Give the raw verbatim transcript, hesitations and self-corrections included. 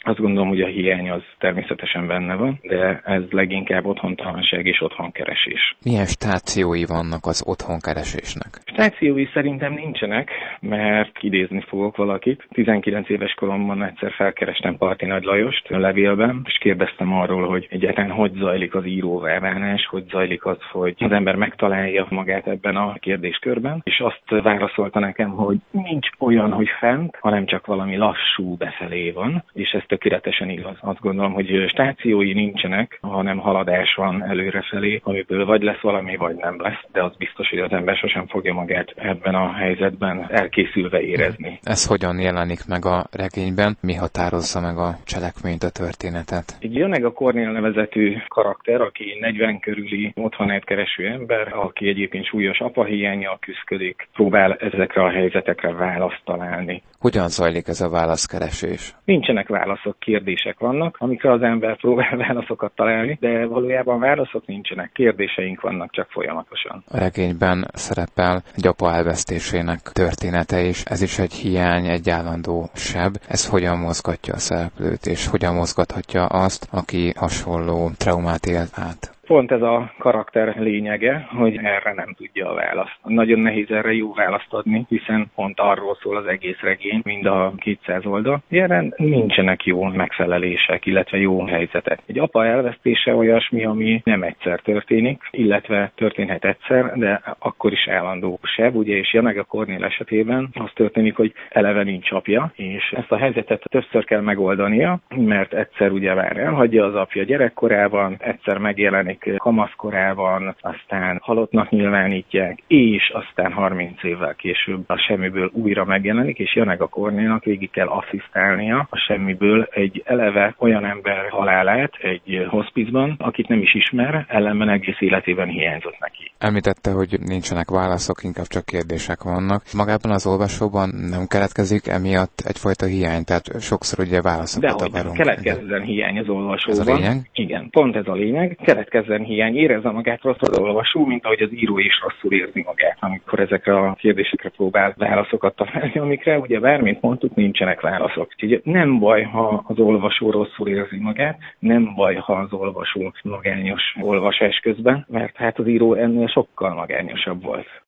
Azt gondolom, hogy a hiány az természetesen benne van, de ez leginkább otthontalanság és otthonkeresés. Milyen stációi vannak az otthonkeresésnek? Stációi szerintem nincsenek, mert idézni fogok valakit. tizenkilenc éves koromban egyszer felkerestem Parti Nagy Lajost levélben, és kérdeztem arról, hogy egyáltalán hogy zajlik az íróvá válás, hogy zajlik az, hogy az ember megtalálja magát ebben a kérdéskörben, és azt válaszolta nekem, hogy nincs olyan, hogy fent, hanem csak valami lassú befelé van, és ez tökéletesen igaz. Azt gondolom, hogy stációi nincsenek, hanem haladás van előrefelé, amiből vagy lesz valami, vagy nem lesz, de az biztos, hogy az ember sosem fogja magát ebben a helyzetben elkészülve érezni. Ez hogyan jelenik meg a regényben? Mi határozza meg a cselekményt, a történetet? Egy Janega Kornél nevezetű karakter, aki negyven körüli otthonát kereső ember, aki egyébként súlyos apahiánnyal küszködik, próbál ezekre a helyzetekre választ találni. Hogyan zajlik ez a válaszkeresés? Nincsenek válaszok, kérdések vannak, amikre az ember próbál válaszokat találni, de valójában válaszok nincsenek, kérdéseink vannak csak folyamatosan. A regényben szerepel egy apa elvesztésének története is. Ez is egy hiány, egy állandó seb. Ez hogyan mozgatja a szereplőt, és hogyan mozgathatja azt, aki hasonló traumát élt át? Pont ez a karakter lényege, hogy erre nem tudja a választ. Nagyon nehéz erre jó választ adni, hiszen pont arról szól az egész regény, mind a kétszáz oldal. Erre nincsenek jó megfelelések, illetve jó helyzetek. Egy apa elvesztése olyasmi, ami nem egyszer történik, illetve történhet egyszer, de akkor is állandó seb, ugye, és Janega Kornél esetében az történik, hogy eleve nincs apja, és ezt a helyzetet többször kell megoldania, mert egyszer ugye már elhagyja az apja gyerekkorában, egyszer megjelenik kamaszkorában, aztán halottnak nyilvánítják, és aztán harminc évvel később a semmiből újra megjelenik, és Janega Kornélnak végig kell asszisztálnia a semmiből egy eleve olyan ember halálát egy hospizban, akit nem is ismer, ellenben egész életében hiányzott neki. Említette, hogy nincsenek válaszok, inkább csak kérdések vannak. Magában az olvasóban nem keletkezik emiatt egyfajta hiány, tehát sokszor ugye válaszokat Dehogy akarunk. Keletkezzen hiány az olvasóban. Ez a lényeg? Igen, pont ez a lényeg. Keletkezzen hiány, érezze magát rosszul az olvasó, mint ahogy az író is rosszul érzi magát, amikor ezekre a kérdésekre próbál válaszokat találni, amikre ugye bármint mondtuk, nincsenek válaszok. Úgyhogy nem baj, ha az olvasó rosszul érzi magát, nem baj, ha az olvasó magányos olvasás közben, mert hát az író ennél sokkal magányosabb volt.